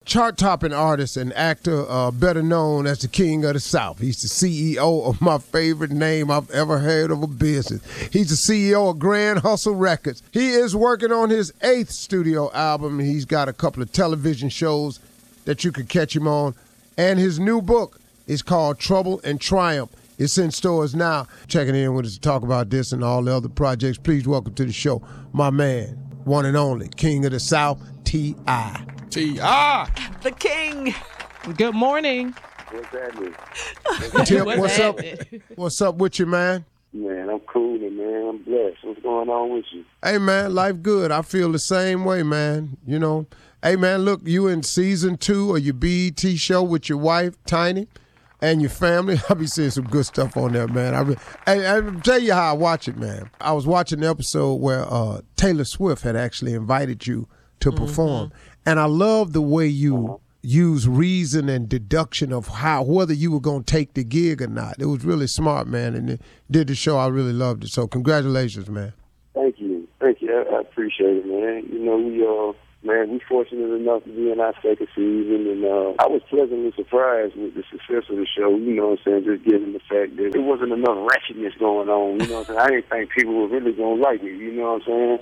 chart-topping artist and actor, better known as the King of the South. He's the CEO of my favorite name I've ever heard of a business. He's the CEO of Grand Hustle Records. He is working on his 8th studio album. He's got a couple of television shows that you could catch him on. And his new book is called Trouble and Triumph. It's in stores now. Checking in with us to talk about this and all the other projects. Please welcome to the show my man, one and only, King of the South, T.I. T.I. The King. Good morning. What's happening? Tip, what's up? What's up with you, man? Man, I'm cool, man. I'm blessed. What's going on with you? Hey, man, life good. I feel the same way, man. You know, hey, man, look, you in season 2 of your BET show with your wife, Tiny, and your family. I'll be seeing some good stuff on there, man. I'll tell you how I watch it, man. I was watching the episode where Taylor Swift had actually invited you to perform. And I love the way you use reason and deduction of whether you were going to take the gig or not. It was really smart, man, and it did the show. I really loved it. So congratulations, man. Thank you. I appreciate it, man. You know, we fortunate enough to be in our second season, and I was pleasantly surprised with the success of the show, you know what I'm saying, just given the fact that there wasn't enough wretchedness going on, you know what I'm saying. I didn't think people were really going to like it, you know what I'm saying?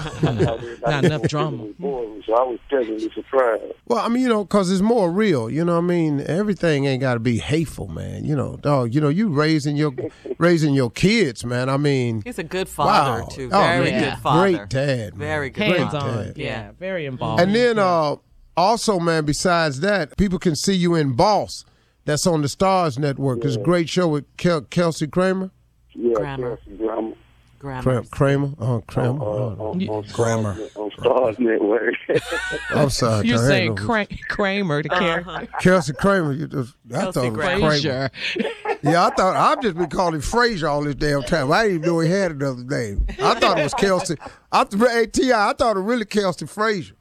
Yeah. Not enough drama. So I was pleasantly surprised. Well, I mean, you know, because it's more real, you know what I mean? Everything ain't got to be hateful, man. You know, dog, you know, you raising your kids, man. I mean. He's a good father, wow. too. Oh, Very man. good father. Great dad, man. Very good Hands father. on. Yeah, very involved. And then also, man, besides that, people can see you in Boss. That's on the Stars Network. It's a great show with Kelsey Kramer. Yeah, Grammar. Kelsey Grammar. Kramer? Kramer. Grammar. On Stars Network. I'm sorry. You're I saying ain't no- Kramer, the character. Kelsey Kramer. I Kelsey thought it was Grammer. Kramer. Yeah, I've just been calling Frazier all this damn time. I didn't even know he had another name. I thought it was Kelsey. Hey, T.I., I thought it really Kelsey Frazier.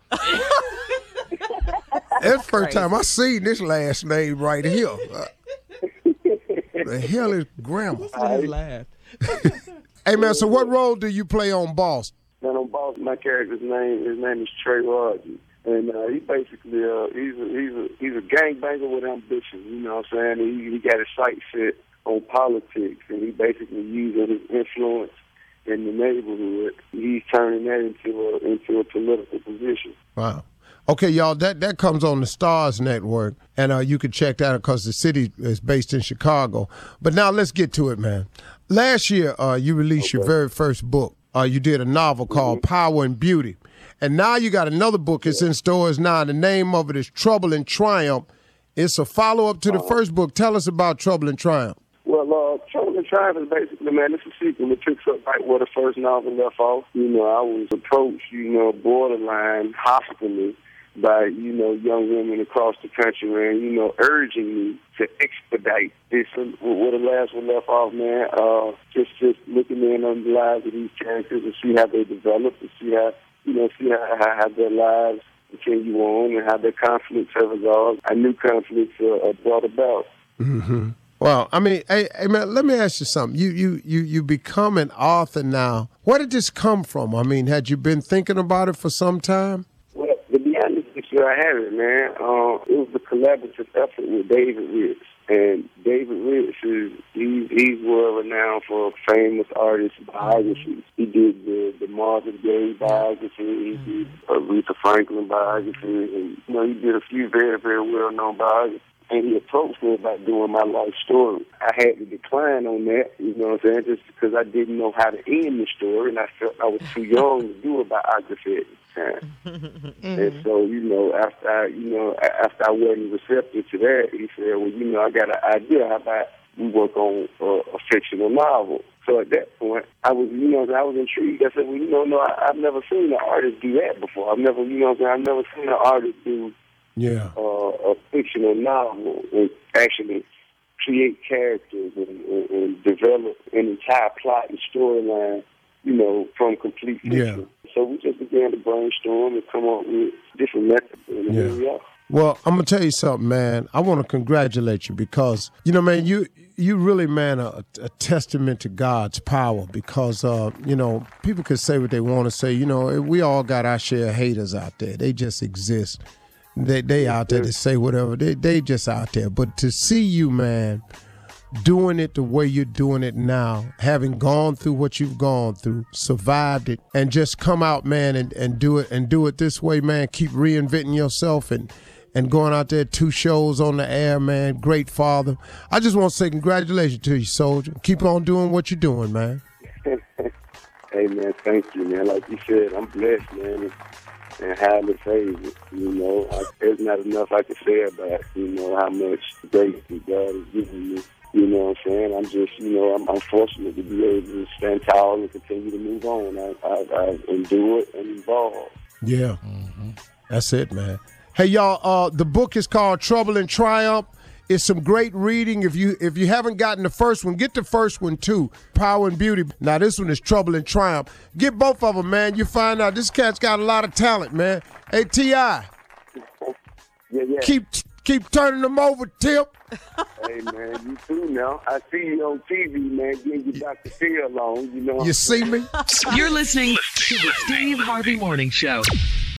That's the first time I seen this last name right here. The hell is Grandma? His laugh. Hey, man, so what role do you play on Boss? Man, on Boss, my character's name is Trey Rodgers. And he basically, he's a gangbanger with ambition, you know what I'm saying? He got his sights set on politics, and he basically using his influence in the neighborhood. He's turning that into a political position. Wow. Okay, y'all, that comes on the Stars Network, and you can check that out because the city is based in Chicago. But now let's get to it, man. Last year, you released your very first book. You did a novel called Power and Beauty. And now you got another book. It's in stores now. The name of it is Trouble and Triumph. It's a follow-up to the first book. Tell us about Trouble and Triumph. Well, Trouble and Triumph is basically, man, it's a sequel. It picks up right where the first novel left off. You know, I was approached, borderline hostilely by, young women across the country and, urging me to expedite this. And where the last one left off, man, just looking in on the lives of these characters and see how they develop and see how their lives continue on and how their conflicts have resolved. How new conflicts are brought about. Mm-hmm. Well, I mean, hey, man, let me ask you something. You become an author now. Where did this come from? I mean, had you been thinking about it for some time? Well, to be honest with you, I haven't, man. It was a collaborative effort with David Ritz. And David Ritz he's well renowned for famous artist biographies. He did the Marvin Gaye biography, he did Aretha Franklin biography, and he did a few very, very well known biographies. And he approached me about doing my life story. I had to decline on that, you know what I'm saying, just because I didn't know how to end the story, and I felt I was too young to do a biography at the time. And so, after I wasn't receptive to that, he said, well, I got an idea. How about we work on a fictional novel? So at that point, I was intrigued. I said, well, I've never seen an artist do that before. I've never seen an artist do a fictional novel and actually create characters and develop an entire plot and storyline, from complete fiction. Yeah. So we just began to brainstorm and come up with different methods. And here we are. Well, I'm going to tell you something, man. I want to congratulate you because, man, you really, man, a testament to God's power because, people can say what they want to say. We all got our share of haters out there. They just exist. They out there to say whatever. They just out there. But to see you, man, doing it the way you're doing it now, having gone through what you've gone through, survived it, and just come out, man, and do it this way, man. Keep reinventing yourself and going out there 2 shows on the air, man. Great father. I just want to say congratulations to you, soldier. Keep on doing what you're doing, man. Hey, man, thank you, man. Like you said, I'm blessed, man, and highly favored. You know, there's not enough I can say about, you know, how much grace that God has given me. You know what I'm saying? I'm just, you know, I'm fortunate to be able to stand tall and continue to move on. I endure it and evolve. Yeah, That's it, man. Hey, y'all, the book is called Trouble and Triumph. It's some great reading. If you haven't gotten the first one, get the first one, too, Power and Beauty. Now, this one is Trouble and Triumph. Get both of them, man. You find out this cat's got a lot of talent, man. Hey, T.I. Yeah. Keep turning them over, Tip. Hey, man, you too now. I see you on TV, man, getting you Dr. Phil on, you know. You see me? You're listening to the Steve Harvey Morning Show.